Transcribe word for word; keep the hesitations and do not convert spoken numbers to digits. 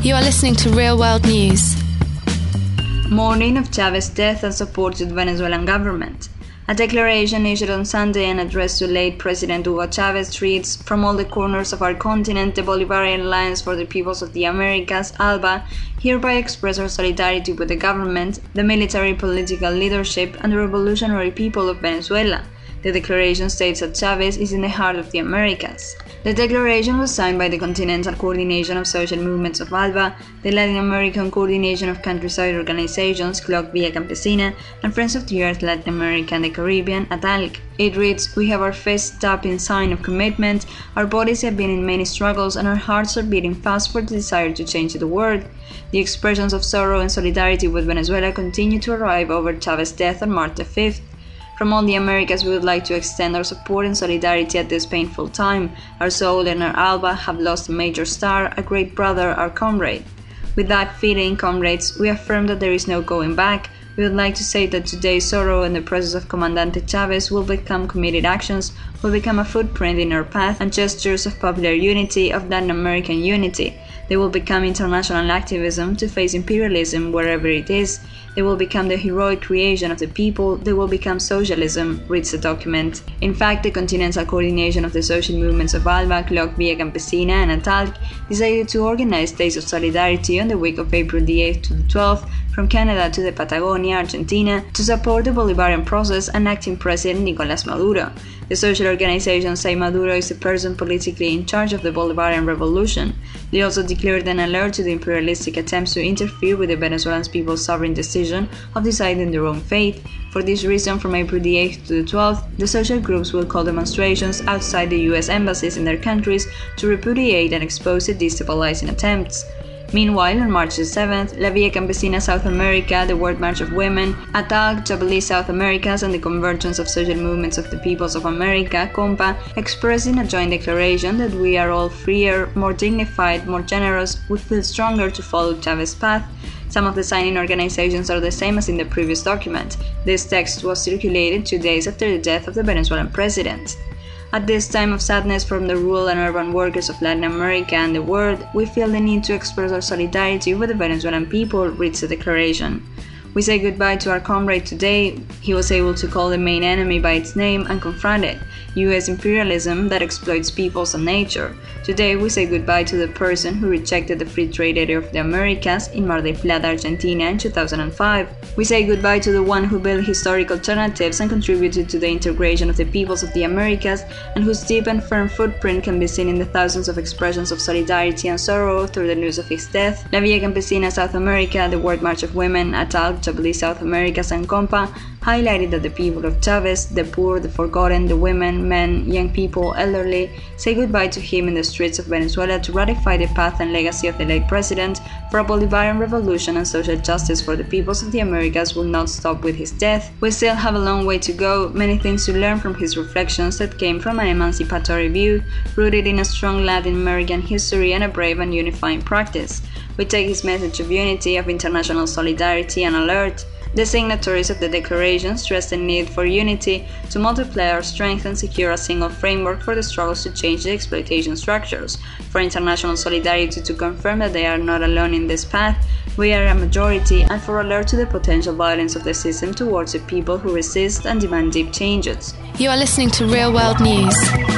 You are listening to Real World News. Mourning of Chavez's death and support to the Venezuelan government. A declaration issued on Sunday and addressed to late President Hugo Chavez reads, "From all the corners of our continent, the Bolivarian Alliance for the Peoples of the Americas, ALBA, hereby express our solidarity with the government, the military political leadership, and the revolutionary people of Venezuela." The declaration states that Chavez is in the heart of the Americas. The declaration was signed by the Continental Coordination of Social Movements of ALBA, the Latin American Coordination of Countryside Organizations, C L O C Villa Campesina, and Friends of the Earth Latin America and the Caribbean, A T A L C. It reads, "We have our fists up in sign of commitment, our bodies have been in many struggles, and our hearts are beating fast for the desire to change the world. The expressions of sorrow and solidarity with Venezuela continue to arrive over Chavez's death on March the fifth. From all the Americas, we would like to extend our support and solidarity at this painful time. Our soul and our ALBA have lost a major star, a great brother, our comrade. With that feeling, comrades, we affirm that there is no going back. We would like to say that today's sorrow and the process of Comandante Chavez will become committed actions, will become a footprint in our path and gestures of popular unity, of Latin American unity. They will become international activism to face imperialism wherever it is. They will become the heroic creation of the people. They will become socialism," reads the document. In fact, the Continental Coordination of the Social Movements of ALBA, C L O C Villa Campesina, and A T A L C decided to organize Days of Solidarity on the week of April the eighth to the twelfth, from Canada to the Patagonia, Argentina, to support the Bolivarian process and acting President Nicolás Maduro. The social organizations say Maduro is the person politically in charge of the Bolivarian revolution. They also declared an alert to the imperialistic attempts to interfere with the Venezuelan people's sovereign decision of deciding their own fate. For this reason, from April the eighth to the twelfth, the social groups will call demonstrations outside the U S embassies in their countries to repudiate and expose the destabilizing attempts. Meanwhile, on March the seventh, La Villa Campesina South America, the World March of Women, A T A L C, Jubilee South Americas, and the Convergence of Social Movements of the Peoples of America, COMPA, expressed in a joint declaration that we are all freer, more dignified, more generous, we feel stronger to follow Chavez's path. Some of the signing organizations are the same as in the previous document. This text was circulated two days after the death of the Venezuelan president. "At this time of sadness from the rural and urban workers of Latin America and the world, we feel the need to express our solidarity with the Venezuelan people," reads the declaration. "We say goodbye to our comrade today. He was able to call the main enemy by its name and confront it, U S imperialism that exploits peoples and nature. Today we say goodbye to the person who rejected the free trade area of the Americas in Mar del Plata, Argentina in two thousand five. We say goodbye to the one who built historic alternatives and contributed to the integration of the peoples of the Americas, and whose deep and firm footprint can be seen in the thousands of expressions of solidarity and sorrow through the news of his death. La Villa Campesina South America, the World March of Women, A T A L C, Jubilee South Americas, and COMPA highlighted that the people of Chavez, the poor, the forgotten, the women, men, young people, elderly, say goodbye to him in the streets of Venezuela to ratify the path and legacy of the late president for a Bolivarian revolution and social justice for the peoples of the Americas will not stop with his death. We still have a long way to go, many things to learn from his reflections that came from an emancipatory view, rooted in a strong Latin American history and a brave and unifying practice. We take his message of unity, of international solidarity and alert. The signatories of the declaration stress the need for unity to multiply our strength and secure a single framework for the struggles to change the exploitation structures, for international solidarity to confirm that they are not alone in this path, we are a majority, and for alert to the potential violence of the system towards the people who resist and demand deep changes." You are listening to Real World News.